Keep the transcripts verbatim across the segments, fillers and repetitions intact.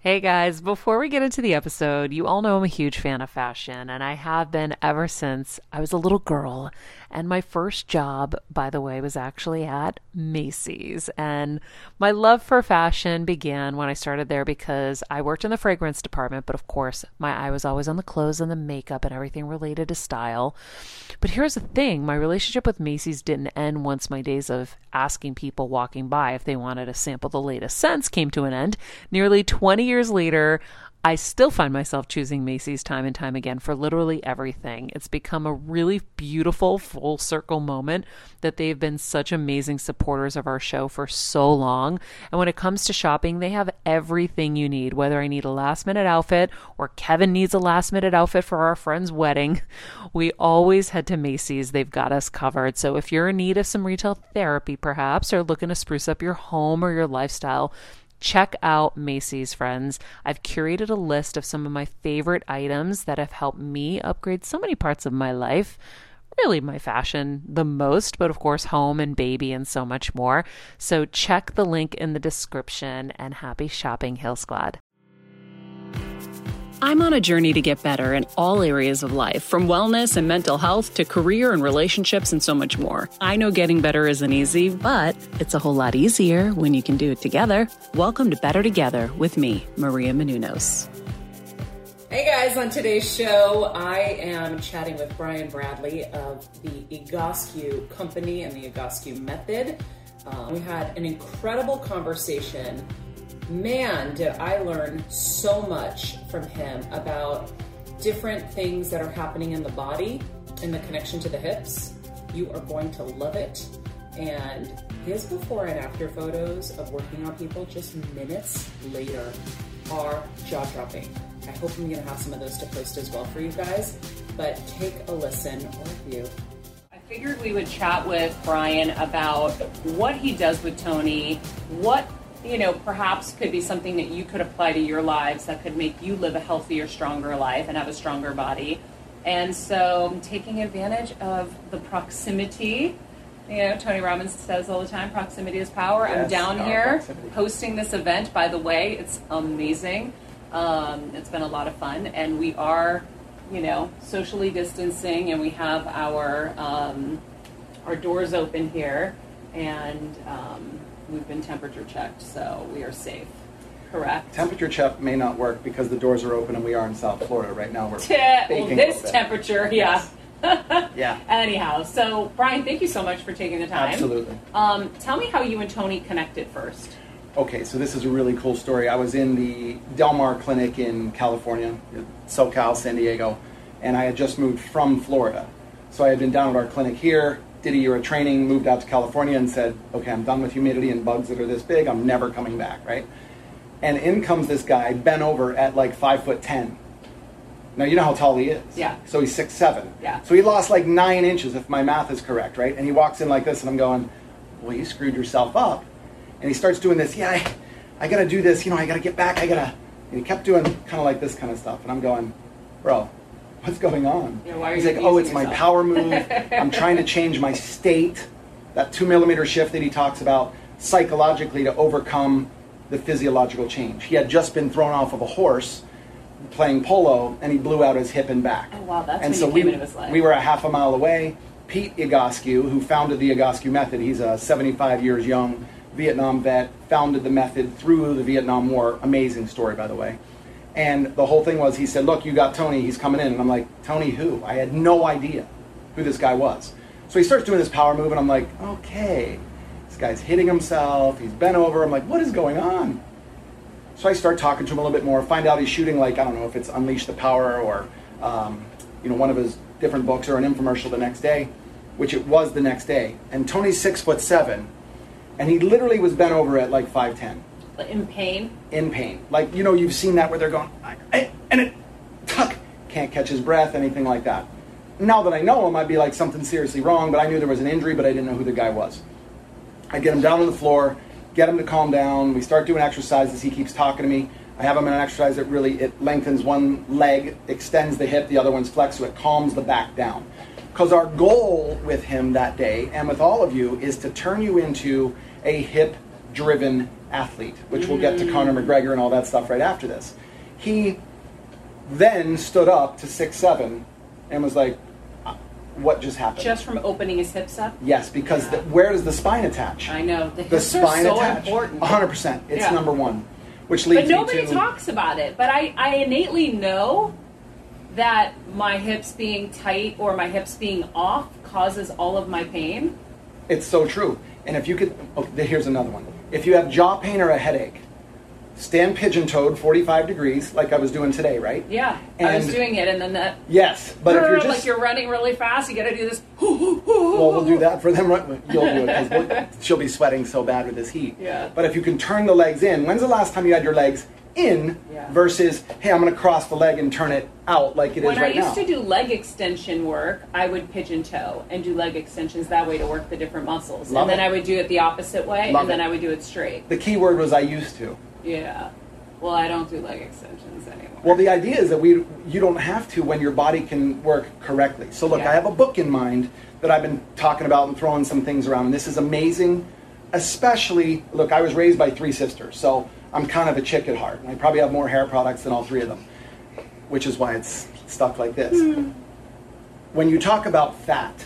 Hey guys, before we get into the episode, you all know I'm a huge fan of fashion, and I have been ever since I was a little girl. And my first job, by the way, was actually at Macy's. And my love for fashion began when I started there because I worked in the fragrance department, but of course, my eye was always on the clothes and the makeup and everything related to style. But here's the thing, my relationship with Macy's didn't end once my days of asking people walking by if they wanted to sample the latest scents came to an end. Nearly twenty years later, I still find myself choosing Macy's time and time again for literally everything. It's become a really beautiful full circle moment that they've been such amazing supporters of our show for so long. And when it comes to shopping, they have everything you need, whether I need a last minute outfit or Kevin needs a last minute outfit for our friend's wedding. We always head to Macy's. They've got us covered. So if you're in need of some retail therapy, perhaps, or looking to spruce up your home or your lifestyle, check out Macy's, friends. I've curated a list of some of my favorite items that have helped me upgrade so many parts of my life. Really my fashion the most, but of course home and baby and so much more. So check the link in the description and happy shopping, Hill Squad. I'm on a journey to get better in all areas of life, from wellness and mental health to career and relationships and so much more. I know getting better isn't easy, but it's a whole lot easier when you can do it together. Welcome to Better Together with me, Maria Menounos. Hey guys, on today's show, I am chatting with Brian Bradley of the Egoscue Company and the Egoscue Method. Uh, we had an incredible conversation. Man, did I learn so much from him about different things that are happening in the body and the connection to the hips. You are going to love it. And his before and after photos of working on people just minutes later are jaw-dropping. I hope I'm going to have some of those to post as well for you guys, but take a listen or a view. I figured we would chat with Brian about what he does with Tony, what you know, perhaps could be something that you could apply to your lives that could make you live a healthier, stronger life and have a stronger body. And so I'm taking advantage of the proximity. You know, Tony Robbins says all the time, proximity is power. Yes, I'm down here proximity. Hosting this event, by the way. It's amazing. Um, it's been a lot of fun. And we are, you know, socially distancing, and we have our, um, our doors open here. And um, we've been temperature checked, so we are safe. Correct? Temperature check may not work because the doors are open and we are in South Florida right now. We're well, this temperature, yeah. Yeah. Anyhow, so Brian, thank you so much for taking the time. Absolutely. Um, tell me how you and Tony connected first. Okay, so this is a really cool story. I was in the Del Mar Clinic in California, SoCal, San Diego, and I had just moved from Florida. So I had been down at our clinic here, did a year of training, moved out to California and said, okay, I'm done with humidity and bugs that are this big, I'm never coming back, right? And in comes this guy, bent over at like five foot ten. Now you know how tall he is. Yeah. So he's six seven. Yeah. So he lost like nine inches if my math is correct, right? And he walks in like this and I'm going, well, you screwed yourself up. And he starts doing this, yeah, I, I gotta do this, you know, I gotta get back, I gotta, and he kept doing kind of like this kind of stuff. And I'm going, bro, what's going on? Yeah, why are He's you like, oh, it's yourself? my power move. I'm trying to change my state. That two millimeter shift that he talks about psychologically to overcome the physiological change. He had just been thrown off of a horse playing polo and he blew out his hip and back. Oh wow, that's and when so you we, came into his life. we were a half a mile away. Pete Egoscue, who founded the Egoscue Method, he's a seventy-five years young Vietnam vet, founded the method through the Vietnam War. Amazing story, by the way. And the whole thing was, he said, look, you got Tony, he's coming in. And I'm like, Tony who? I had no idea who this guy was. So he starts doing this power move, and I'm like, okay, this guy's hitting himself, he's bent over. I'm like, what is going on? So I start talking to him a little bit more, find out he's shooting like, I don't know if it's Unleash the Power or um, you know, one of his different books or an infomercial the next day, which it was the next day. And Tony's six foot seven, and he literally was bent over at like five ten. In pain? In pain. Like, you know, you've seen that where they're going, I, I, and it, tuck, can't catch his breath, anything like that. Now that I know him, I'd be like, something seriously wrong, but I knew there was an injury, but I didn't know who the guy was. I get him down on the floor, get him to calm down. We start doing exercises. He keeps talking to me. I have him in an exercise that really, it lengthens one leg, extends the hip, the other one's flexed, so it calms the back down. Because our goal with him that day, and with all of you, is to turn you into a hip driven athlete, which we'll get to Conor McGregor and all that stuff right after this. He then stood up to six seven and was like, what just happened? Just from opening his hips up? Yes, because Yeah. the, where does the spine attach? I know. The, The hips spine are so attach. important. one hundred percent. It's Yeah. number one. Which leads But nobody me to... talks about it. But I, I innately know that my hips being tight or my hips being off causes all of my pain. It's so true. And if you could... Okay, here's another one. If you have jaw pain or a headache, stand pigeon-toed forty-five degrees, like I was doing today, right? Yeah, And I was doing it, and then that... Yes, but if you're just... like you're running really fast, you gotta do this... Well, we'll do that for them. Right? You'll do it because she'll be sweating so bad with this heat. Yeah. But if you can turn the legs in, when's the last time you had your legs in Yeah. versus, hey, I'm going to cross the leg and turn it out like it When is right I used now? to do leg extension work, I would pigeon toe and do leg extensions that way to work the different muscles. Love and then it. I would do it the opposite way, Love and then it. I would do it straight. The key word was I used to. Yeah. Well, I don't do leg extensions anymore. Well, the idea is that we you don't have to when your body can work correctly. So look, Yeah. I have a book in mind that I've been talking about and throwing some things around. And this is amazing, especially, look, I was raised by three sisters, so I'm kind of a chick at heart. And I probably have more hair products than all three of them, which is why it's stuck like this. Mm. When you talk about fat,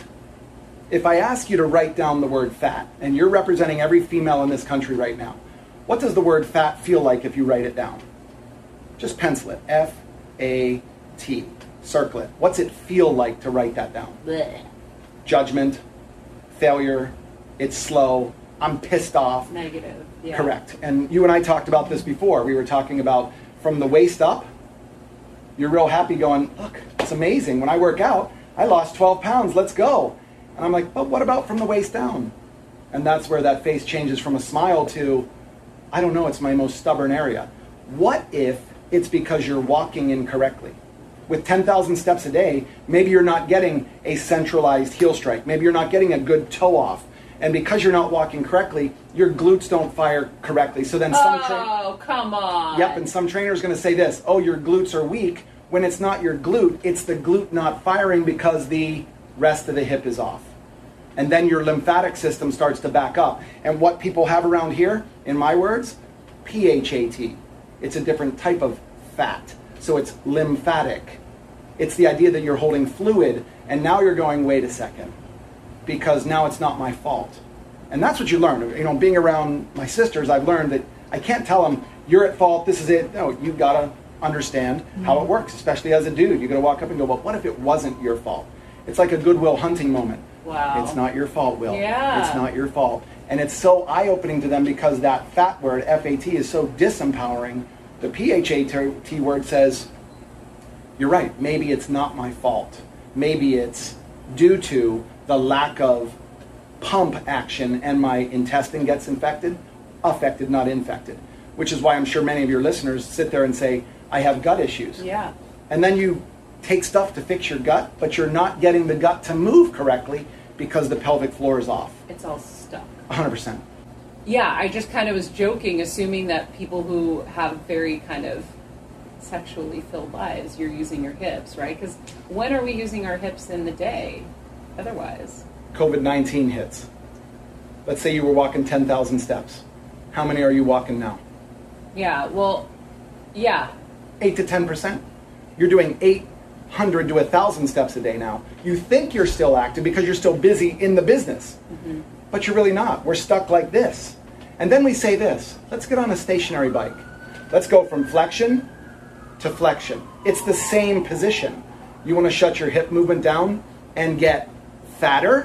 if I ask you to write down the word fat, and you're representing every female in this country right now, what does the word fat feel like if you write it down? Just pencil it. F A T. Circle it. What's it feel like to write that down? Blech. Judgment, failure, it's slow, I'm pissed off. Negative. Yeah. Correct. And you and I talked about this before. We were talking about from the waist up, you're real happy going, look, it's amazing. When I work out, I lost twelve pounds, let's go. And I'm like, but what about from the waist down? And that's where that face changes from a smile to, I don't know, it's my most stubborn area. What if it's because you're walking incorrectly? With ten thousand steps a day, maybe you're not getting a centralized heel strike. Maybe you're not getting a good toe off. And because you're not walking correctly, your glutes don't fire correctly. So then some tra- Oh, come on. Yep, and some trainer is going to say this, oh, your glutes are weak, when it's not your glute, it's the glute not firing because the rest of the hip is off. And then your lymphatic system starts to back up. And what people have around here, in my words, P H A T. It's a different type of fat. So it's lymphatic. It's the idea that you're holding fluid, and now you're going, wait a second, because now it's not my fault. And that's what you learn. You know, being around my sisters, I've learned that I can't tell them, you're at fault, this is it. No, you've got to understand mm-hmm. how it works, especially as a dude. You've got to walk up and go, well, what if it wasn't your fault? It's like a Goodwill Hunting moment. Wow. It's not your fault, Will. Yeah. It's not your fault. And it's so eye-opening to them because that fat word, F A T, is so disempowering. The P H A T word says, you're right, maybe it's not my fault. Maybe it's due to the lack of pump action and my intestine gets infected, affected, not infected. Which is why I'm sure many of your listeners sit there and say, I have gut issues. Yeah. And then you take stuff to fix your gut, but you're not getting the gut to move correctly because the pelvic floor is off. It's all stuck. one hundred percent. Yeah, I just kind of was joking, assuming that people who have very kind of sexually filled lives, you're using your hips, right? Because when are we using our hips in the day otherwise? COVID nineteen hits. Let's say you were walking ten thousand steps. How many are you walking now? Yeah, well, yeah. eight to ten percent. You're doing eight hundred to one thousand steps a day now. You think you're still active because you're still busy in the business. Mm-hmm. But you're really not. We're stuck like this. And then we say this, let's get on a stationary bike. Let's go from flexion to flexion. It's the same position. You want to shut your hip movement down and get fatter,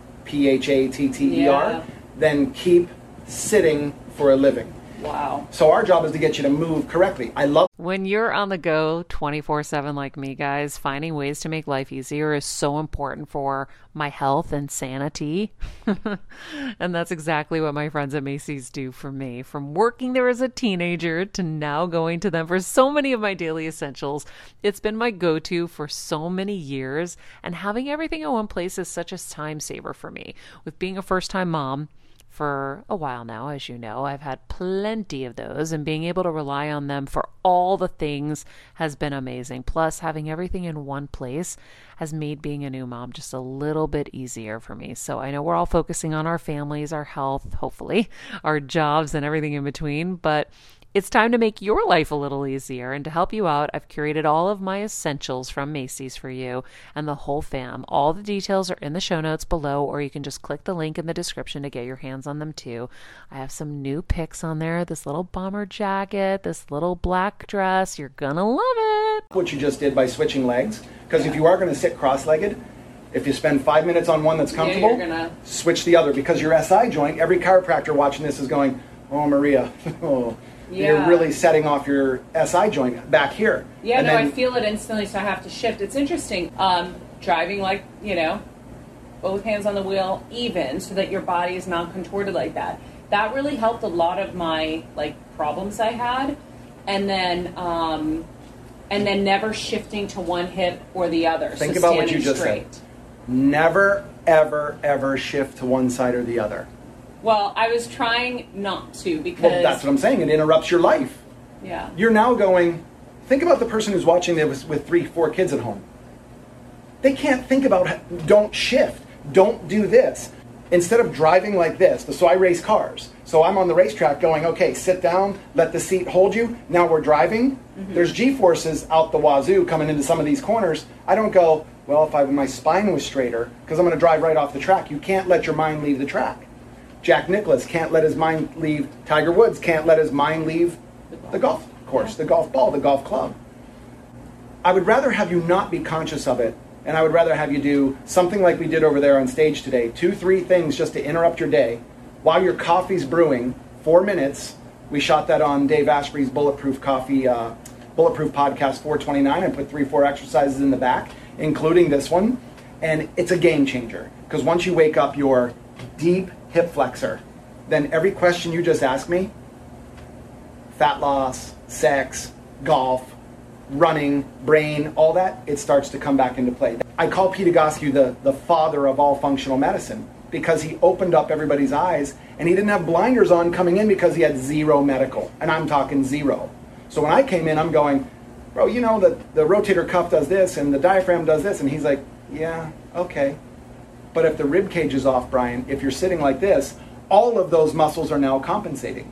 P H A T T E R, Yeah. then keep sitting for a living. Wow. So our job is to get you to move correctly. I love When you're on the go twenty-four seven like me, guys, finding ways to make life easier is so important for my health and sanity. And that's exactly what my friends at Macy's do for me. From working there as a teenager to now going to them for so many of my daily essentials, it's been my go-to for so many years. And having everything in one place is such a time saver for me. With being a first-time mom, for a while now, as you know. I've had plenty of those, and being able to rely on them for all the things has been amazing. Plus, having everything in one place has made being a new mom just a little bit easier for me. So I know we're all focusing on our families, our health, hopefully, our jobs, and everything in between, but it's time to make your life a little easier. And to help you out, I've curated all of my essentials from Macy's for you and the whole fam. All the details are in the show notes below, or you can just click the link in the description to get your hands on them too. I have some new picks on there. This little bomber jacket, this little black dress. You're gonna love it. What you just did by switching legs, because if you are going to sit cross-legged, if you spend five minutes on one that's comfortable, yeah, gonna... switch the other, because your S I joint, every chiropractor watching this is going, oh, Maria, oh. Yeah. You're really setting off your S I joint back here. Yeah, and no, then, I feel it instantly, so I have to shift. It's interesting. Um, driving like, you know, both hands on the wheel even, so that your body is not contorted like that. That really helped a lot of my, like, problems I had. And then, um, and then never shifting to one hip or the other. Think so about what you just straight. said. Never, ever, ever shift to one side or the other. Well, I was trying not to because... Well, that's what I'm saying. It interrupts your life. Yeah. You're now going... Think about the person who's watching this with three, four kids at home. They can't think about, don't shift, don't do this. Instead of driving like this, so I race cars. So I'm on the racetrack going, okay, sit down, let the seat hold you. Now we're driving. Mm-hmm. There's G-forces out the wazoo coming into some of these corners. I don't go, well, if I, my spine was straighter, because I'm going to drive right off the track. You can't let your mind leave the track. Jack Nicklaus can't let his mind leave. Tiger Woods can't let his mind leave the golf course, the golf ball, the golf club. I would rather have you not be conscious of it, and I would rather have you do something like we did over there on stage today. Two, three things just to interrupt your day. While your coffee's brewing, four minutes. We shot that on Dave Asprey's Bulletproof Coffee, uh, Bulletproof Podcast four twenty-nine. I put three, four exercises in the back, including this one. And it's a game changer, because once you wake up your deep hip flexor, then every question you just asked me, fat loss, sex, golf, running, brain, all that, it starts to come back into play. I call Pete Egoscue the, the father of all functional medicine, because he opened up everybody's eyes, and he didn't have blinders on coming in because he had zero medical, and I'm talking zero. So when I came in, I'm going, bro, you know that the rotator cuff does this and the diaphragm does this, and he's like, yeah, okay. But if the rib cage is off, Brian, if you're sitting like this, all of those muscles are now compensating.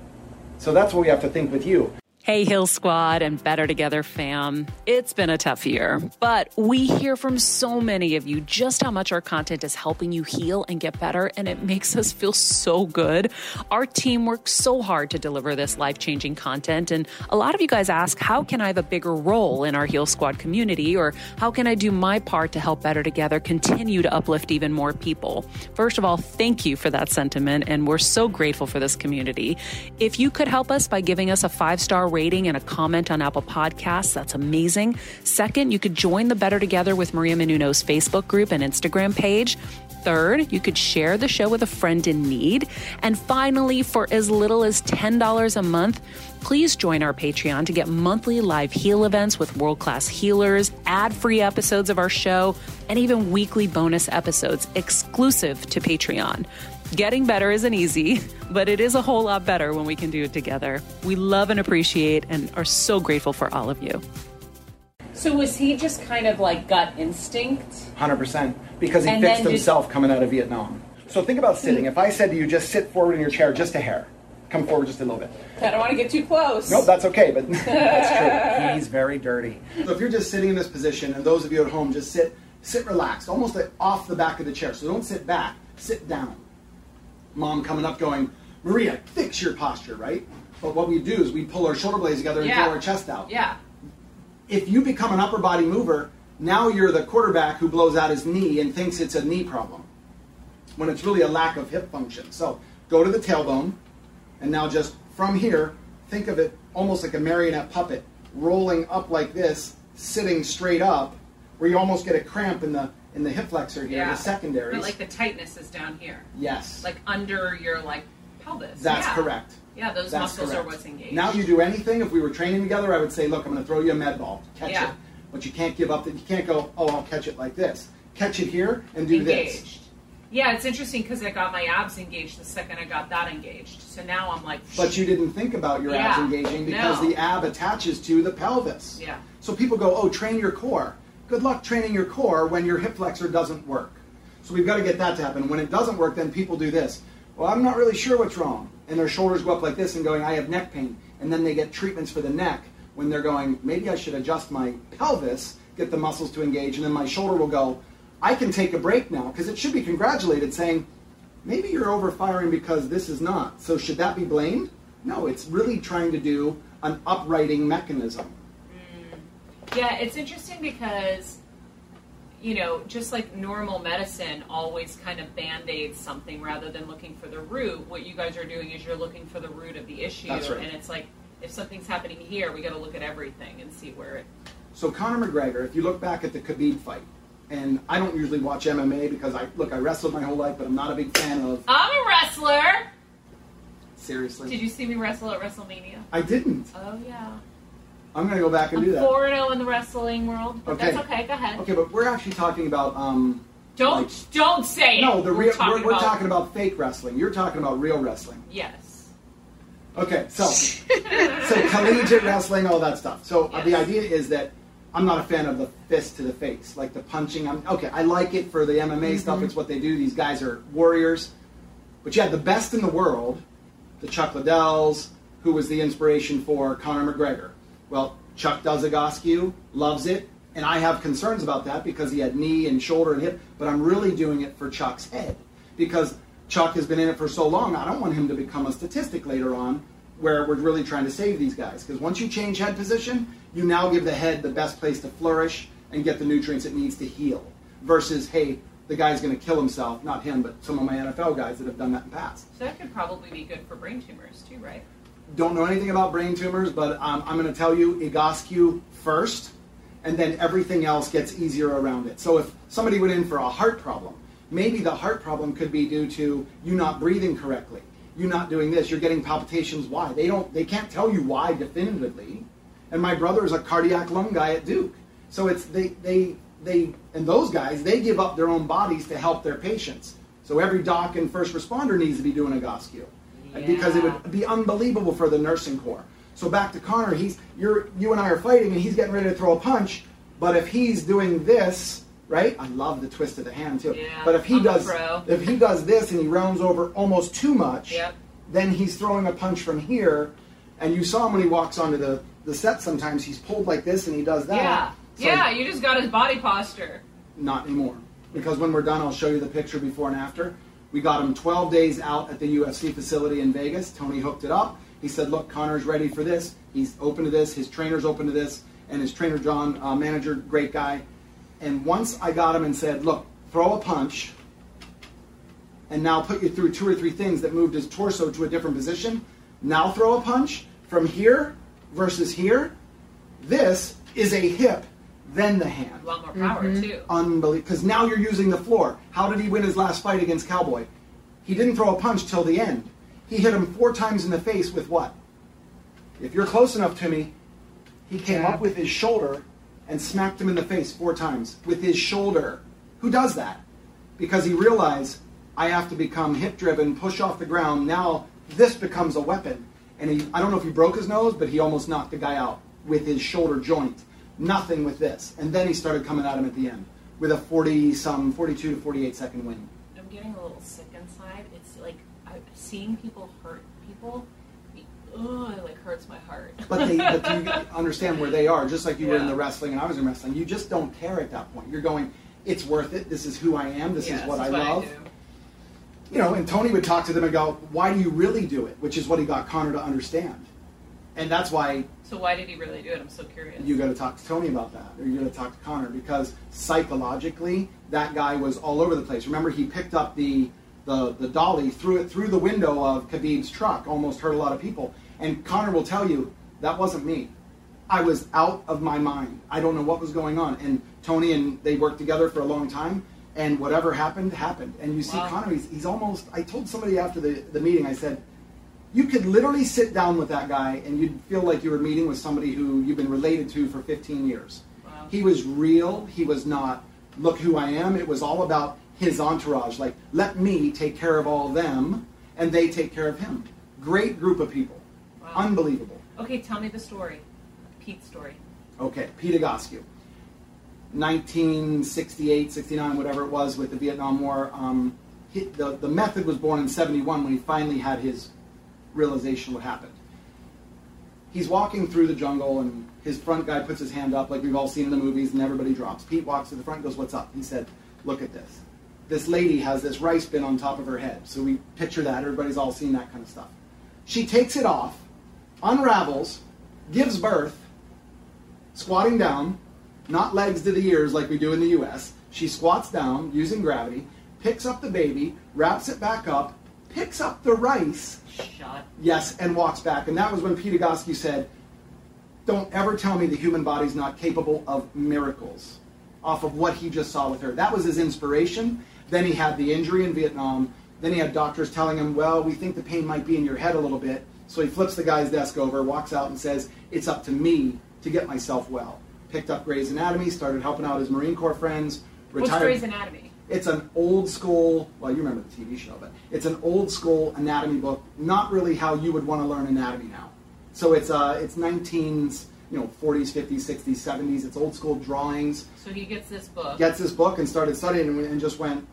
So that's what we have to think with you. Hey, Heal Squad and Better Together fam. It's been a tough year, but we hear from so many of you just how much our content is helping you heal and get better, and it makes us feel so good. Our team works so hard to deliver this life-changing content, and a lot of you guys ask, how can I have a bigger role in our Heal Squad community, or how can I do my part to help Better Together continue to uplift even more people? First of all, thank you for that sentiment, and we're so grateful for this community. If you could help us by giving us a five-star rating and a comment on Apple Podcasts, that's amazing. Second, you could join the Better Together with Maria Menounos Facebook group and Instagram page. Third, you could share the show with a friend in need. And finally, for as little as ten dollars a month, please join our Patreon to get monthly live heal events with world-class healers, ad-free episodes of our show, and even weekly bonus episodes exclusive to Patreon. Getting better isn't easy, but it is a whole lot better when we can do it together. We love and appreciate and are so grateful for all of you. So was he just kind of like gut instinct? one hundred percent. Because he And fixed then himself coming out of Vietnam. So think about sitting. If I said to you, just sit forward in your chair just a hair. Come forward just a little bit. I don't want to get too close. Nope, that's okay, but that's true. He's very dirty. So if you're just sitting in this position, and those of you at home, just sit, sit relaxed, almost like off the back of the chair. So don't sit back, sit down. Mom coming up going, Maria, fix your posture, right? But what we do is we pull our shoulder blades together and Yeah. pull our chest out. Yeah. If you become an upper body mover, now you're the quarterback who blows out his knee and thinks it's a knee problem, when it's really a lack of hip function. So go to the tailbone, and now just from here, think of it almost like a marionette puppet, rolling up like this, sitting straight up, where you almost get a cramp in the in the hip flexor here, Yeah. the secondaries. But like the tightness is down here. Yes. Like under your like pelvis. That's Yeah. correct. Yeah, those That's muscles correct. are what's engaged. Now you do anything, if we were training together, I would say, look, I'm going to throw you a med ball. Catch Yeah. it. But you can't give up. The, you can't go, oh, I'll catch it like this. Catch it here and do engaged. this. Yeah, it's interesting because I got my abs engaged the second I got that engaged. So now I'm like... But you didn't think about your abs Yeah, engaging because no. the ab attaches to the pelvis. Yeah. So people go, oh, train your core. Good luck training your core when your hip flexor doesn't work. So we've got to get that to happen. When it doesn't work, then people do this. Well, I'm not really sure what's wrong. And their shoulders go up like this and going, I have neck pain. And then they get treatments for the neck when they're going, maybe I should adjust my pelvis, get the muscles to engage, and then my shoulder will go, I can take a break now, because it should be congratulated saying, maybe you're overfiring because this is not. So should that be blamed? No, it's really trying to do an uprighting mechanism. Mm. Yeah, it's interesting because, you know, just like normal medicine always kind of band-aids something rather than looking for the root, what you guys are doing is you're looking for the root of the issue. That's right. And it's like, if something's happening here, we got to look at everything and see where it... So Conor McGregor, if you look back at the Khabib fight, and I don't usually watch M M A because I look, I wrestled my whole life, but I'm not a big fan of. I'm a wrestler. Seriously. Did you see me wrestle at WrestleMania? I didn't. Oh yeah. I'm gonna go back and I'm do that. four and zero in the wrestling world, but Okay. that's okay. Go ahead. Okay, but we're actually talking about. Um, Don't like- don't say it. no, the We're real. talking We're, we're about- talking about fake wrestling. You're talking about real wrestling. Yes. Okay, so so collegiate wrestling, all that stuff. So uh, the Yes. idea is that I'm not a fan of the fist to the face, like the punching. I'm okay. I like it for the M M A stuff. It's what they do. These guys are warriors. But you had the best in the world, the Chuck Liddells, who was the inspiration for Conor McGregor. Well, Chuck does Egoscue, loves it, and I have concerns about that because he had knee and shoulder and hip. But I'm really doing it for Chuck's head because Chuck has been in it for so long. I don't want him to become a statistic later on where we're really trying to save these guys. Because once you change head position, you now give the head the best place to flourish and get the nutrients it needs to heal. Versus, hey, the guy's going to kill himself. Not him, but some of my N F L guys that have done that in the past. So that could probably be good for brain tumors too, right? Don't know anything about brain tumors, but um, I'm going to tell you Egoscue first, and then everything else gets easier around it. So if somebody went in for a heart problem, maybe the heart problem could be due to you not breathing correctly. You not doing this, you're getting palpitations. Why? They don't. They can't tell you why definitively. And my brother is a cardiac lung guy at Duke, so it's they they they and those guys they give up their own bodies to help their patients. So every doc and first responder needs to be doing Egoscue, Yeah. because it would be unbelievable for the nursing corps. So back to Conor, he's you're you and I are fighting, and he's getting ready to throw a punch. But if he's doing this. Right? I love the twist of the hand too. Yeah, but if he I'm a does pro. if he does this and he rounds over almost too much, Yep. then he's throwing a punch from here. And you saw him when he walks onto the, the set sometimes, he's pulled like this and he does that. Yeah. So Yeah, you just got his body posture. not anymore. Because when we're done, I'll show you the picture before and after. We got him twelve days out at the U F C facility in Vegas. Tony hooked it up. He said, look, Conor's ready for this. He's open to this. His trainer's open to this. And his trainer, John, uh, manager, great guy. And once I got him and said, look, throw a punch, and now put you through two or three things that moved his torso to a different position. Now throw a punch from here versus here. This is a hip, then the hand. A lot more power too. Unbelievable. Because now you're using the floor. How did he win his last fight against Cowboy? He didn't throw a punch till the end. He hit him four times in the face with what? If you're close enough to me, he came Jab. up with his shoulder and smacked him in the face four times with his shoulder. Who does that? Because he realized, I have to become hip-driven, push off the ground. Now this becomes a weapon. And he, I don't know if he broke his nose, but he almost knocked the guy out with his shoulder joint. Nothing with this. And then he started coming at him at the end with a forty-some, forty-two to forty-eight second win. I'm getting a little sick inside. It's like I, seeing people hurt people. Ugh, it like hurts my heart. But they, but you understand where they are, just like you were in Yeah. the wrestling and I was in wrestling. You just don't care at that point. You're going, it's worth it. This is who I am. This Yeah, is what this I is what I love. do. You know, and Tony would talk to them and go, why do you really do it? Which is what he got Conor to understand. And that's why So why did he really do it? I'm so curious. you got to talk to Tony about that, or you got to talk to Conor, because psychologically, that guy was all over the place. Remember, he picked up the the, the dolly, threw it through the window of Khabib's truck, almost hurt a lot of people. And Conor will tell you, that wasn't me. I was out of my mind. I don't know what was going on. And Tony and they worked together for a long time, and whatever happened, happened. And you see Wow. Conor, he's, he's almost, I told somebody after the, the meeting, I said, you could literally sit down with that guy and you'd feel like you were meeting with somebody who you've been related to for fifteen years. Wow. He was real. He was not, look who I am. It was all about his entourage. Like, let me take care of all them, and they take care of him. Great group of people. Wow. Unbelievable. Okay, tell me the story. Pete's story. Okay, Pete Egoscue. nineteen sixty-eight, sixty-nine, whatever it was, with the Vietnam War. Um, he, the, the method was born in seventy-one when he finally had his realization what happened. He's walking through the jungle, and his front guy puts his hand up like we've all seen in the movies, and everybody drops. Pete walks to the front and goes, "What's up?" He said, "Look at this. This lady has this rice bin on top of her head." So we picture that. Everybody's all seen that kind of stuff. She takes it off, unravels, gives birth, squatting down, not legs to the ears like we do in the U S. She squats down using gravity, picks up the baby, wraps it back up, picks up the rice, Shut. yes, and walks back. And that was when Pete Egoscue said, "Don't ever tell me the human body's not capable of miracles," off of what he just saw with her. That was his inspiration. Then he had the injury in Vietnam. Then he had doctors telling him, "Well, we think the pain might be in your head a little bit." So he flips the guy's desk over, walks out and says, "It's up to me to get myself well." Picked up Grey's Anatomy, started helping out his Marine Corps friends. Retired. What's Grey's Anatomy? It's an old school, well, you remember the T V show, but it's an old school anatomy book, not really how you would want to learn anatomy now. So it's uh, it's nineteens, you know, forties, fifties, sixties, seventies. It's old school drawings. So he gets this book. Gets this book and started studying and, and just went,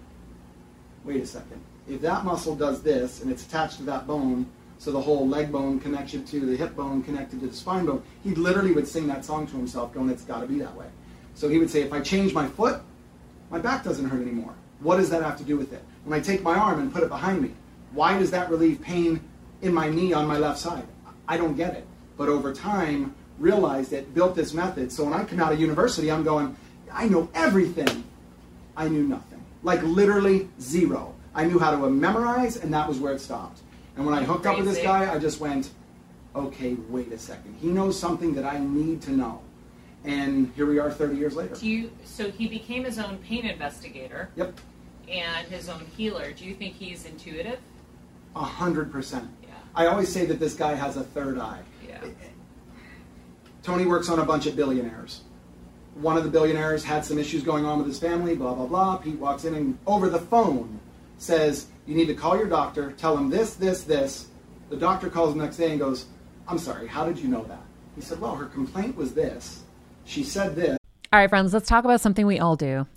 wait a second. If that muscle does this and it's attached to that bone, so the whole leg bone connected to the hip bone connected to the spine bone, he literally would sing that song to himself going, "It's got to be that way." So he would say, if I change my foot, my back doesn't hurt anymore. What does that have to do with it? When I take my arm and put it behind me, why does that relieve pain in my knee on my left side? I don't get it. But over time, realized it, built this method. So when I come out of university, I'm going, I know everything. I knew nothing. Like literally zero. I knew how to memorize, and that was where it stopped. And when I hooked up with this guy, I just went, okay, wait a second. He knows something that I need to know. And here we are thirty years later. Do you, so he became his own pain investigator. Yep. And his own healer. Do you think he's intuitive? A hundred percent. Yeah. I always say that this guy has a third eye. Yeah. Tony works on a bunch of billionaires. One of the billionaires had some issues going on with his family, blah, blah, blah. Pete walks in and over the phone says, "You need to call your doctor, tell him this, this, this." The doctor calls him the next day and goes, "I'm sorry, how did you know that?" He said, "Well, her complaint was this. She said this." All right, friends, let's talk about something we all do.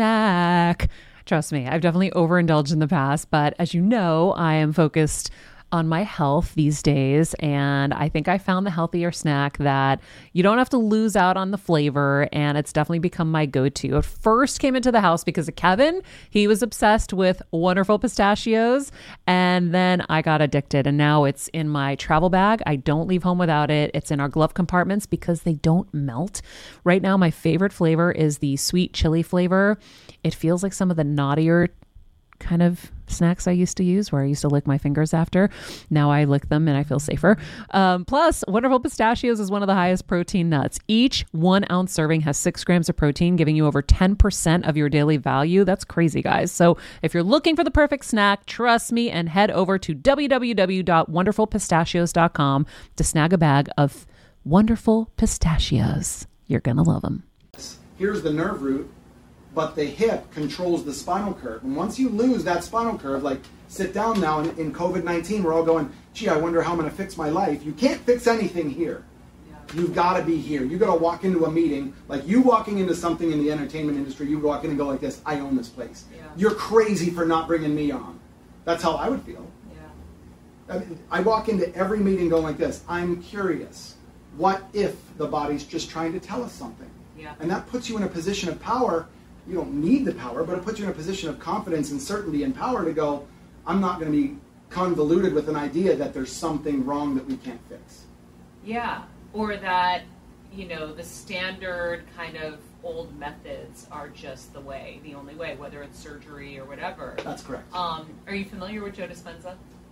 Snack. Trust me, I've definitely overindulged in the past, but as you know, I am focused on my health these days, and I think I found the healthier snack that you don't have to lose out on the flavor, and it's definitely become my go-to. It first came into the house because of Kevin. He was obsessed with Wonderful Pistachios, and then I got addicted, and now it's in my travel bag. I don't leave home without it. It's in our glove compartments because they don't melt. Right now, my favorite flavor is the sweet chili flavor. It feels like some of the naughtier kind of snacks I used to use, where I used to lick my fingers after. Now I lick them and I feel safer. Um, plus, Wonderful Pistachios is one of the highest protein nuts. Each one ounce serving has six grams of protein, giving you over ten percent of your daily value. That's crazy, guys. So if you're looking for the perfect snack, trust me and head over to w w w dot wonderful pistachios dot com to snag a bag of Wonderful Pistachios. You're going to love them. Here's the nerve root, but the hip controls the spinal curve. And once you lose that spinal curve, like sit down now in, in COVID nineteen, we're all going, gee, I wonder how I'm going to fix my life. You can't fix anything here. Yeah. You've got to be here. You've got to walk into a meeting, like you walking into something in the entertainment industry, you walk in and go like this, I own this place. Yeah. You're crazy for not bringing me on. That's how I would feel. Yeah. I mean, I walk into every meeting going like this, I'm curious. What if the body's just trying to tell us something? Yeah. And that puts you in a position of power. You don't need the power, but it puts you in a position of confidence and certainty and power to go, I'm not going to be convoluted with an idea that there's something wrong that we can't fix. Yeah, or that, you know, the standard kind of old methods are just the way, the only way, whether it's surgery or whatever. That's correct. Um, are you familiar with Joe Dispenza?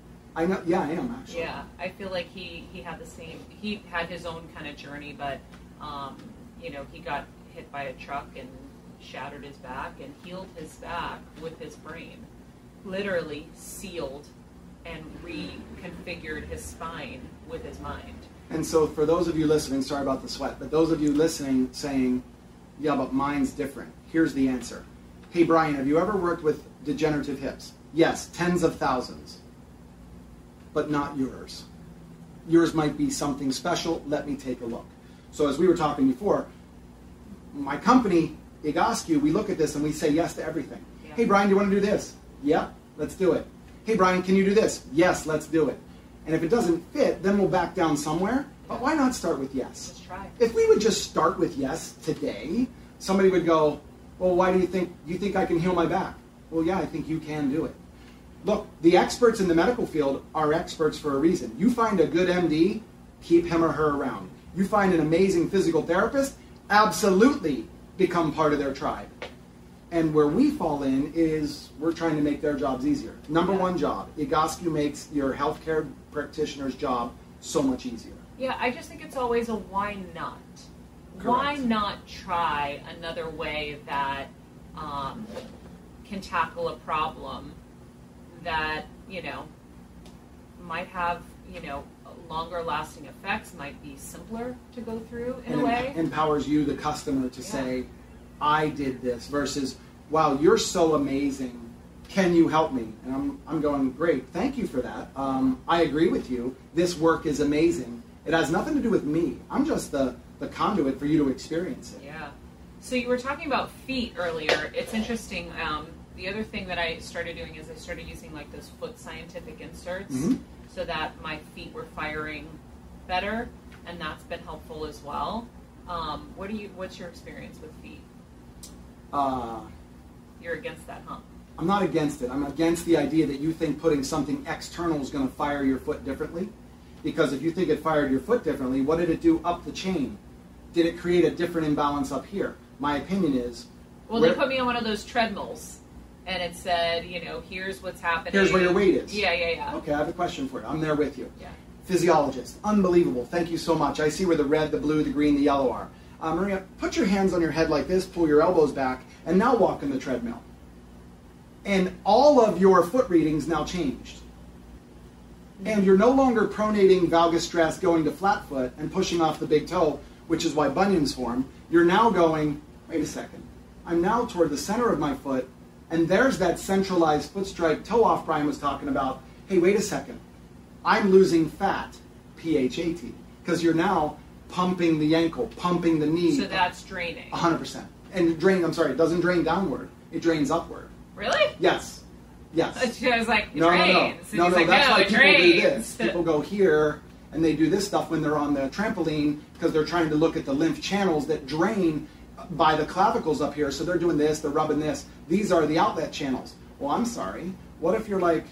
I know, yeah, I am actually. Yeah, I feel like he, he had the same, he had his own kind of journey, but, um, you know, he got hit by a truck and shattered his back and healed his back with his brain. Literally sealed and reconfigured his spine with his mind. And so for those of you listening, sorry about the sweat, but those of you listening saying, yeah, but mine's different. Here's the answer. Hey, Brian, have you ever worked with degenerative hips. Yes, tens of thousands, but not yours. Yours might be something special. Let me take a look. So as we were talking before, my company, Egoscue, we look at this and we say yes to everything. Yeah. Hey, Brian, do you want to do this? Yeah, let's do it. Hey, Brian, can you do this? Yes, let's do it. And if it doesn't fit, then we'll back down somewhere. But why not start with yes? Let's try. If we would just start with yes today, somebody would go, well, why do you think, do you think I can heal my back? Well, yeah, I think you can do it. Look, the experts in the medical field are experts for a reason. You find a good M D, keep him or her around. You find an amazing physical therapist, absolutely become part of their tribe. And where we fall in is we're trying to make their jobs easier. Number Yeah. one job, Egoscue makes your healthcare practitioner's job so much easier. Yeah, I just think it's always a why not. Correct. Why not try another way that um, can tackle a problem that, you know, might have, you know, longer lasting effects, might be simpler to go through in and a way. empowers you, the customer, to Yeah. say, I did this, versus, wow, you're so amazing. Can you help me? And I'm, I'm going, great, thank you for that. Um, I agree with you. This work is amazing. It has nothing to do with me. I'm just the, the conduit for you to experience it. Yeah. So you were talking about feet earlier. It's interesting. Um, the other thing that I started doing is I started using like those foot scientific inserts Mhm. so that my feet were firing better, and that's been helpful as well. Um, what do you? What's your experience with feet? Uh, You're against that, huh? I'm not against it. I'm against the idea that you think putting something external is going to fire your foot differently. Because if you think it fired your foot differently, what did it do up the chain? Did it create a different imbalance up here? My opinion is... Well, where, they put me on one of those treadmills, and it said, you know, here's what's happening. Here's where your weight is. Yeah, yeah, yeah. Okay, I have a question for you. I'm there with you. Yeah. Physiologist, unbelievable. Thank you so much. I see where the red, the blue, the green, the yellow are. Uh, Maria, put your hands on your head like this, pull your elbows back, and now walk in the treadmill. And all of your foot readings now changed. And you're no longer pronating valgus stress going to flat foot and pushing off the big toe, which is why bunions form. You're now going, wait a second, I'm now toward the center of my foot, and there's that centralized foot strike toe off Brian was talking about. Hey, wait a second, I'm losing fat, P H A T, because you're now pumping the ankle, pumping the knee. So that's draining. one hundred percent. And drain, I'm sorry, it doesn't drain downward, it drains upward. Really? Yes. Yes. I was like, it No, no, no. drains. And No, he's no, like, that's no, why it people drains. do this. People go here and they do this stuff when they're on the trampoline because they're trying to look at the lymph channels that drain by the clavicles up here. So they're doing this, they're rubbing this. These are the outlet channels. Well, I'm sorry. What if you're like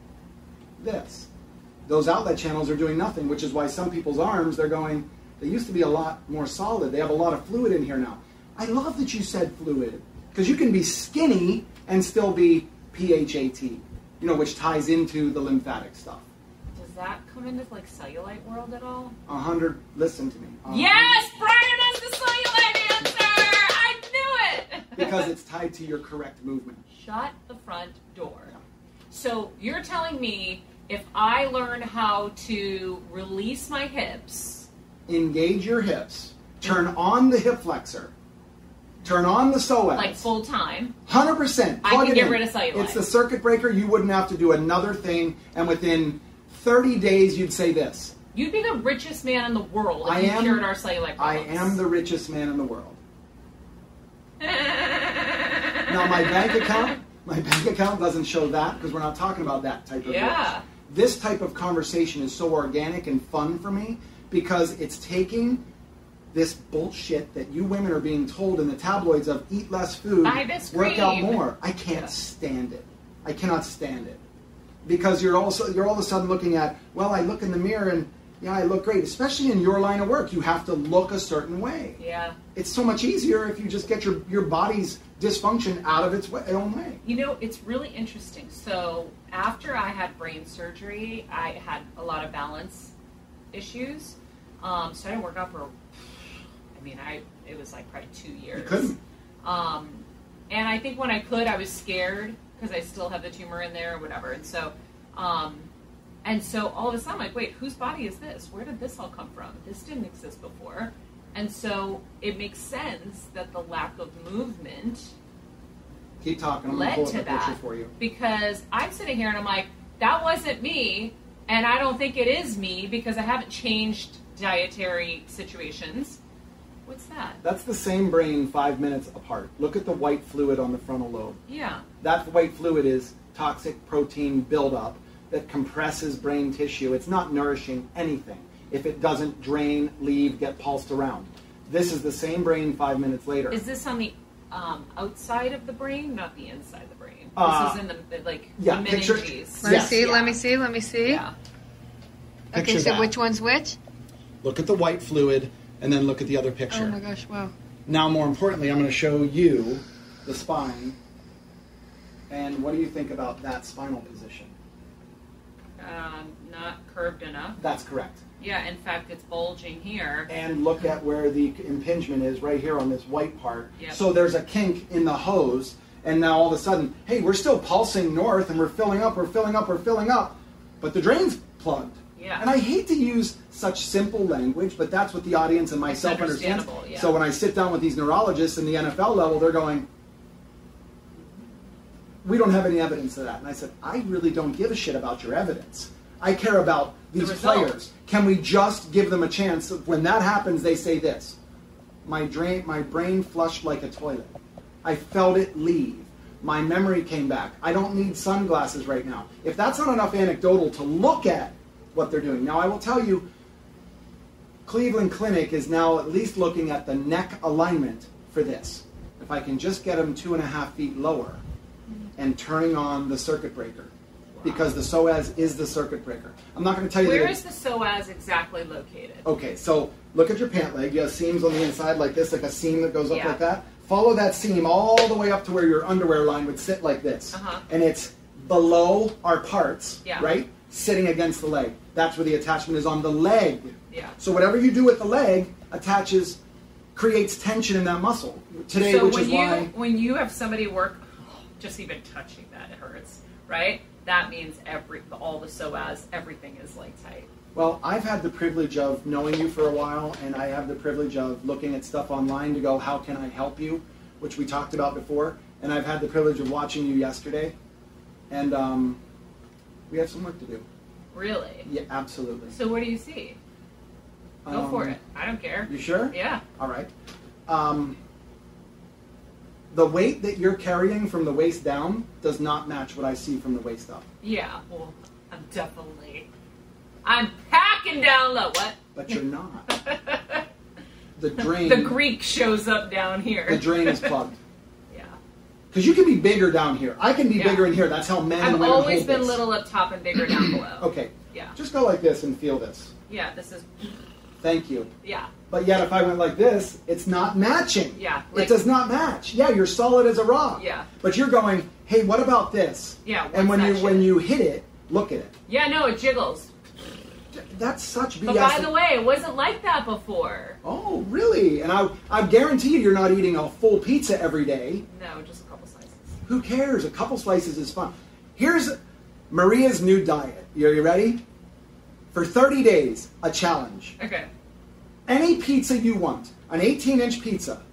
this? Those outlet channels are doing nothing, which is why some people's arms, they're going, they used to be a lot more solid. They have a lot of fluid in here now. I love that you said fluid because you can be skinny and still be P H A T, you know, which ties into the lymphatic stuff. Does that come into like cellulite world at all? A hundred, listen to me. A Yes, Brian has the cellulite answer. I knew it. Because it's tied to your correct movement. Shut the front door. Yeah. So you're telling me if I learn how to release my hips, Engage your hips. Turn on the hip flexor. Turn on the psoas. like full time, one hundred percent. I Plug can it get in. rid of cellulite. It's the circuit breaker. You wouldn't have to do another thing. And within thirty days, you'd say this. you'd be the richest man in the world if I you am- cured our cellulite I problems. am the richest man in the world. Now, my bank account, my bank account doesn't show that because we're not talking about that type of Yeah. rich. This type of conversation is so organic and fun for me because it's taking this bullshit that you women are being told in the tabloids of eat less food, Buy this work out cream. more. I can't Yeah. stand it. I cannot stand it because you're also you're all of a sudden looking at, well, I look in the mirror and yeah, I look great. Especially in your line of work, you have to look a certain way. Yeah. It's so much easier if you just get your, your body's dysfunction out of its way, own way. You know, it's really interesting. So after I had brain surgery, I had a lot of balance issues. Um, so I didn't work out for, I mean, I it was like probably two years. You couldn't. Um, and I think when I could, I was scared because I still had the tumor in there or whatever. And so, um, and so all of a sudden, I'm like, wait, whose body is this? Where did this all come from? This didn't exist before. And so it makes sense that the lack of movement Keep talking. I'm going to led pull to up a picture that. for you. Because I'm sitting here and I'm like, that wasn't me, and I don't think it is me because I haven't changed dietary situations. What's that? That's the same brain five minutes apart. Look at the white fluid on the frontal lobe. Yeah. That white fluid is toxic protein buildup that compresses brain tissue. It's not nourishing anything if it doesn't drain, leave, get pulsed around. This is the same brain five minutes later. Is this on the um, outside of the brain, not the inside of the brain? Uh, this is in the, like, yeah, the picture- meninges. Let me Yes. see, Yeah. let me see, let me see. Yeah. Okay, Picture so that. which one's which? Look at the white fluid and then look at the other picture. Oh my gosh, wow. Now, more importantly, I'm going to show you the spine. And what do you think about that spinal position? Um, not curved enough. That's correct. Yeah, in fact, it's bulging here. And look at where the impingement is right here on this white part. Yep. So there's a kink in the hose, and now all of a sudden, hey, we're still pulsing north, and we're filling up, we're filling up, we're filling up, but the drain's plugged. Yeah. And I hate to use such simple language, but that's what the audience and myself It's understands. understandable, yeah. So when I sit down with these neurologists in the N F L level, they're going, we don't have any evidence of that. And I said, I really don't give a shit about your evidence. I care about these The result. players. Can we just give them a chance? When that happens, they say this. My, drain, my brain flushed like a toilet. I felt it leave. My memory came back. I don't need sunglasses right now. If that's not enough anecdotal to look at what they're doing. Now, I will tell you, Cleveland Clinic is now at least looking at the neck alignment for this. If I can just get them two and a half feet lower and turning on the circuit breaker. Because the psoas is the circuit breaker. I'm not going to tell you Where that is the psoas exactly located? Okay, so look at your pant leg. You have seams on the inside like this, like a seam that goes up Yeah. like that. Follow that seam all the way up to where your underwear line would sit like this. Uh-huh. And it's below our parts, Yeah. right? Sitting against the leg. That's where the attachment is on the leg. Yeah. So whatever you do with the leg attaches, creates tension in that muscle. Today, So which when is you why... when you have somebody work, just even touching that, it hurts, right? That means every all the psoas, everything is like tight. Well, I've had the privilege of knowing you for a while, and I have the privilege of looking at stuff online to go, how can I help you, which we talked about before. And I've had the privilege of watching you yesterday, and um, we have some work to do. Really? Yeah, absolutely. So what do you see? Go for Um, it. I don't care. You sure? Yeah. All right. Um, the weight that you're carrying from the waist down does not match what I see from the waist up. Yeah. Well, I'm definitely. I'm packing down low. What? But you're not. The drain. The Greek shows up down here. The drain is plugged. Yeah. Because you can be bigger down here. I can be Yeah. bigger in here. That's how men and I've women always hold been this. little up top and bigger down below. Okay. Yeah. Just go like this and feel this. Yeah. This is. Thank you. Yeah. But yet if I went like this, it's not matching. Yeah, it like- does not match. Yeah, you're solid as a rock. Yeah. But you're going, hey, what about this? Yeah, what's And when that you shit? when you hit it, look at it. Yeah. No, it jiggles. That's such B S. But by the way, it wasn't like that before. Oh, really? And I I guarantee you you're not eating a full pizza every day. No, just a couple slices. Who cares? A couple slices is fun. Here's Maria's new diet. Are you ready? For thirty days, a challenge. Okay. Any pizza you want, an eighteen-inch pizza.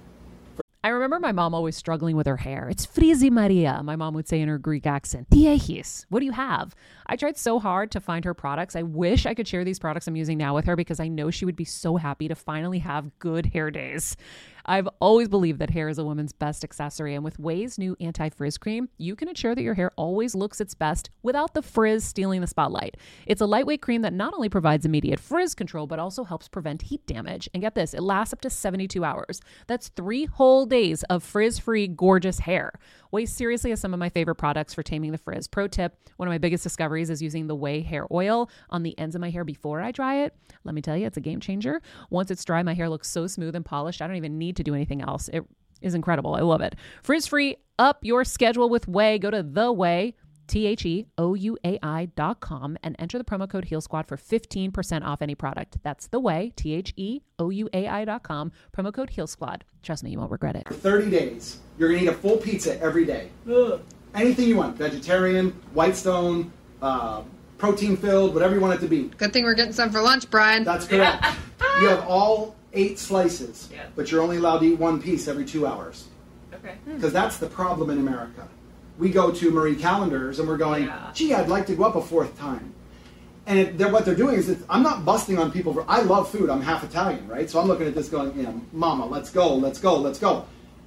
I remember my mom always struggling with her hair. It's Frizi Maria, my mom would say in her Greek accent. Diehis, what do you have? I tried so hard to find her products. I wish I could share these products I'm using now with her because I know she would be so happy to finally have good hair days. I've always believed that hair is a woman's best accessory, and with Ouai's new anti-frizz cream, you can ensure that your hair always looks its best without the frizz stealing the spotlight. It's a lightweight cream that not only provides immediate frizz control, but also helps prevent heat damage. And get this, it lasts up to seventy-two hours. That's three whole days of frizz-free, gorgeous hair. Ouai seriously has some of my favorite products for taming the frizz. Pro tip, one of my biggest discoveries is using the Ouai hair oil on the ends of my hair before I dry it. Let me tell you, it's a game changer. Once it's dry, my hair looks so smooth and polished, I don't even need to do anything else. It is incredible. I love it. Frizz-free, up your schedule with Ouai. Go to The Ouai, T H E O U A I dot com, and enter the promo code Heal Squad for fifteen percent off any product. That's The Ouai, T H E O U A I dot com, promo code Heal Squad. Trust me, you won't regret it. For thirty days, you're going to eat a full pizza every day. Ugh. Anything you want. Vegetarian, Whitestone, uh, protein-filled, whatever you want it to be. Good thing we're getting some for lunch, Brian. That's correct. You have all eight slices, Yeah. but you're only allowed to eat one piece every two hours. Okay. Because that's the problem in America. We go to Marie Callender's and we're going, Yeah. gee, I'd like to go up a fourth time. And it, they're, what they're doing is, it's, I'm not busting on people. For, I love food. I'm half Italian, right? So I'm looking at this going, you know, mama, let's go, let's go, let's go.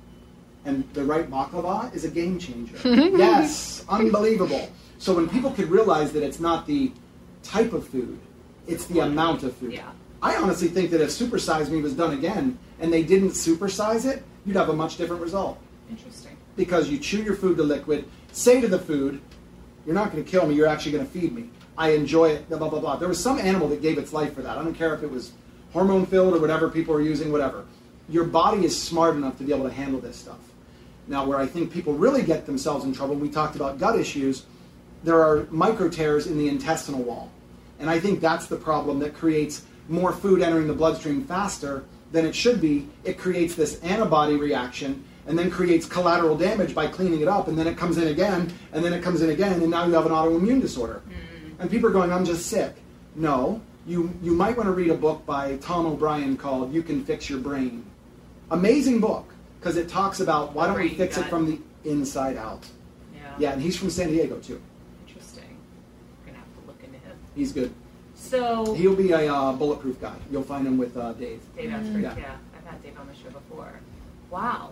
And the right baklava is a game changer. Yes, unbelievable. So when people could realize that it's not the type of food, it's the amount of food. Yeah. I honestly think that if Super Size Me was done again and they didn't supersize it, you'd have a much different result. Interesting. Because you chew your food to liquid, say to the food, you're not going to kill me, you're actually going to feed me. I enjoy it, blah, blah, blah, blah. There was some animal that gave its life for that. I don't care if it was hormone-filled or whatever people were using, whatever. Your body is smart enough to be able to handle this stuff. Now, where I think people really get themselves in trouble, we talked about gut issues, there are micro tears in the intestinal wall. And I think that's the problem that creates more food entering the bloodstream faster than it should be. It creates this antibody reaction and then creates collateral damage by cleaning it up, and then it comes in again, and then it comes in again, and now you have an autoimmune disorder. Mm. And people are going, I'm just sick. No, you, you might want to read a book by Tom O'Brien called You Can Fix Your Brain. Amazing book, because it talks about why don't we Brain fix gut. it from the inside out. Yeah. Yeah, and he's from San Diego, too. Interesting. We're gonna have to look into him. He's good. So He'll be a uh, bulletproof guy. You'll find him with uh, Dave. Dave Ashford, Yeah. yeah. I've had Dave on the show before. Wow.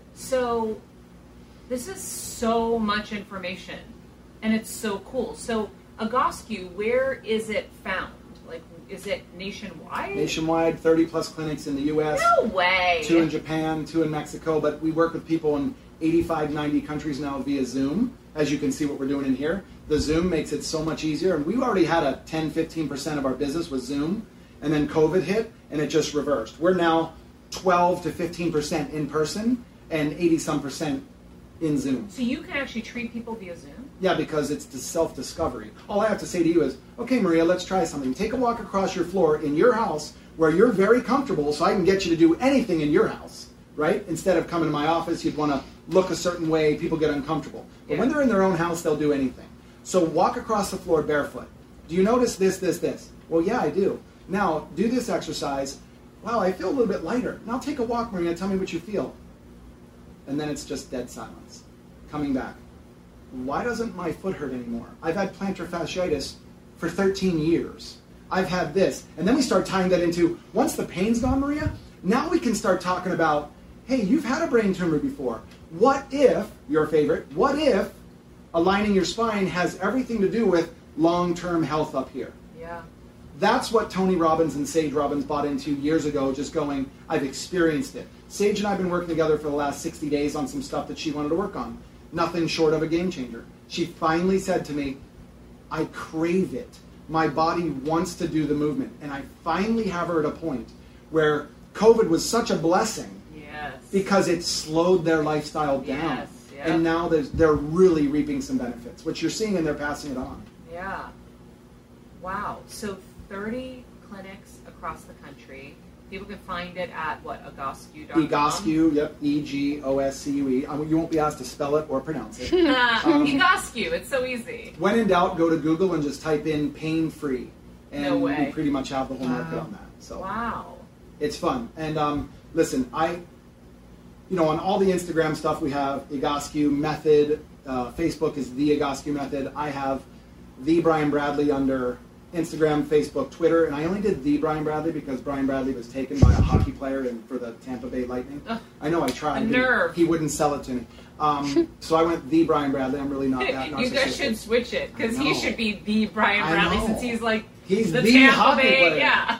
So this is so much information, and it's so cool. So Egoscue, where is it found? Like, is it nationwide? Nationwide, thirty plus clinics in the U S, No way. two in Japan, two in Mexico, but we work with people in eighty-five, ninety countries now via Zoom. As you can see what we're doing in here. The Zoom makes it so much easier, and we already had a ten, fifteen percent of our business was Zoom, and then COVID hit, and it just reversed. We're now twelve to fifteen percent in person, and eighty some percent in Zoom. So you can actually treat people via Zoom? Yeah, because it's the self-discovery. All I have to say to you is, okay, Maria, let's try something. Take a walk across your floor in your house where you're very comfortable so I can get you to do anything in your house, right? Instead of coming to my office, you'd want to look a certain way, people get uncomfortable. But Yeah. when they're in their own house, they'll do anything. So walk across the floor barefoot. Do you notice this, this, this? Well, yeah, I do. Now, do this exercise. Wow, I feel a little bit lighter. Now take a walk, Maria, tell me what you feel. And then it's just dead silence. Coming back. Why doesn't my foot hurt anymore? I've had plantar fasciitis for thirteen years. I've had this. And then we start tying that into, once the pain's gone, Maria, now we can start talking about, hey, you've had a brain tumor before. What if, your favorite, what if aligning your spine has everything to do with long-term health up here? Yeah. That's what Tony Robbins and Sage Robbins bought into years ago, just going, I've experienced it. Sage and I have been working together for the last sixty days on some stuff that she wanted to work on. Nothing short of a game changer. She finally said to me, I crave it. My body wants to do the movement. And I finally have her at a point where COVID was such a blessing Yes. because it slowed their lifestyle down. Yes, yep. And now there's, they're really reaping some benefits, which you're seeing and they're passing it on. Yeah. Wow. So thirty clinics across the country. People can find it at what, egoscue dot com? Egoscue, yep, E G O S C U E. I mean, you won't be asked to spell it or pronounce it. Um, Egoscue. It's so easy. When in doubt, go to Google and just type in pain-free. And No way. we pretty much have the whole market Wow. on that. So Wow. it's fun. And um, listen, I, you know, on all the Instagram stuff we have Egoscue Method. Uh, Facebook is the Egoscue Method. I have the Brian Bradley under Instagram, Facebook, Twitter, and I only did the Brian Bradley because Brian Bradley was taken by a hockey player in, for the Tampa Bay Lightning. Ugh. I know I tried. A He- nerve. He wouldn't sell it to me. Um, so I went the Brian Bradley. I'm really not that narcissistic. You guys should switch it because I he know. should be the Brian I Bradley know. since he's like He's the, the Tampa hockey Bay. player. Yeah.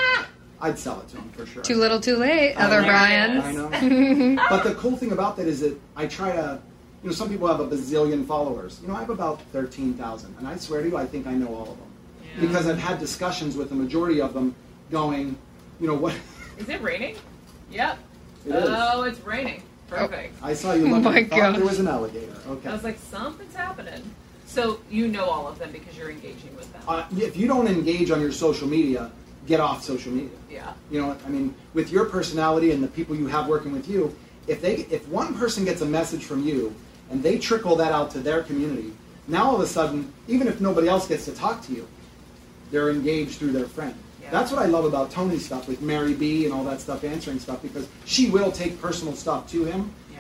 I'd sell it to him for sure. Too little, too late. I Other know. Brian's. I know. But the cool thing about that is that I try to, you know, some people have a bazillion followers. You know, I have about thirteen thousand. And I swear to you, I think I know all of them. Yeah. Because I've had discussions with the majority of them going, you know, what? Is it raining? Yep. It is. Oh, it's raining. Perfect. I saw you Oh looking. my I thought gosh. there was an alligator. Okay. I was like, something's happening. So you know all of them because you're engaging with them. Uh, if you don't engage on your social media, get off social media. Yeah. You know, I mean, with your personality and the people you have working with you, if they, if one person gets a message from you and they trickle that out to their community, now all of a sudden, even if nobody else gets to talk to you, they're engaged through their friend. Yeah. That's what I love about Tony's stuff with Mary B and all that stuff, answering stuff, because she will take personal stuff to him, Yeah.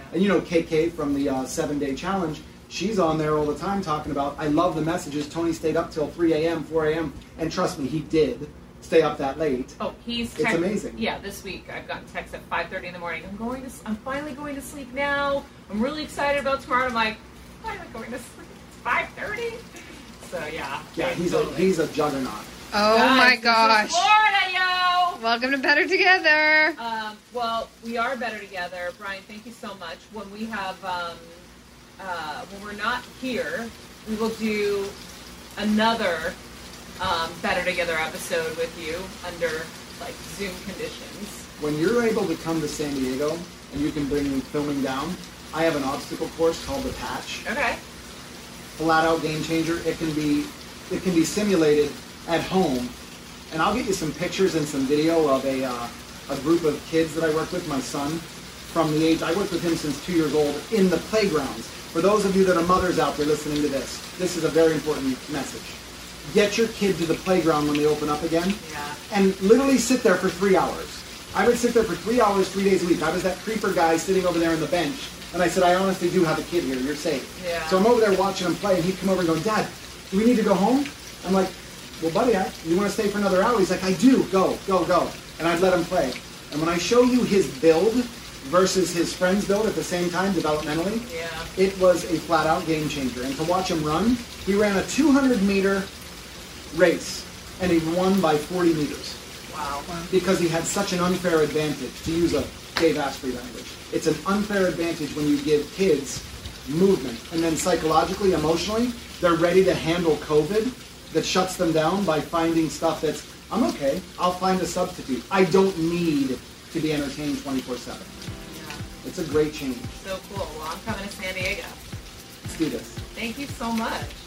And you know K K from the uh, seven day challenge, she's on there all the time talking about, I love the messages. Tony stayed up till three a.m., four a.m. And trust me, he did stay up that late. Oh, he's It's amazing. Yeah, this week I've gotten texts at five thirty in the morning. I'm going to. I'm finally going to sleep now. I'm really excited about tomorrow. I'm like, finally going to sleep. It's five thirty. So yeah. Yeah, he's totally. a he's a juggernaut. Oh Guys, my this is gosh. Florida, yo. Welcome to Better Together. Um, well, we are better together, Brian. Thank you so much. When we have, um, uh, when we're not here, we will do another um, Better Together episode with you under like Zoom conditions. When you're able to come to San Diego and you can bring filming down, I have an obstacle course called the Patch. Okay. Flat out game changer. It can be it can be simulated at home, and I'll get you some pictures and some video of a uh, a group of kids that I work with. My son, from the age I worked with him since two years old in the playgrounds. For those of you that are mothers out there listening to this, this is a very important message. Get your kid to the playground when they open up again, Yeah. and literally sit there for three hours. I would sit there for three hours, three days a week. I was that creeper guy sitting over there on the bench, and I said, I honestly do have a kid here. You're safe. Yeah. So I'm over there watching him play, and he'd come over and go, Dad, do we need to go home? I'm like, well, buddy, I, you want to stay for another hour? He's like, I do. Go, go, go. And I'd let him play. And when I show you his build versus his friend's build at the same time, developmentally, Yeah. it was a flat-out game changer. And to watch him run, he ran a two hundred meter race, and he won by forty meters Wow. because he had such an unfair advantage, to use a Dave Asprey language. It's an unfair advantage when you give kids movement, and then psychologically, emotionally, they're ready to handle COVID that shuts them down by finding stuff that's, I'm okay, I'll find a substitute. I don't need to be entertained twenty-four seven. Yeah. It's a great change. So cool. Well, I'm coming to San Diego. Let's do this. Thank you so much.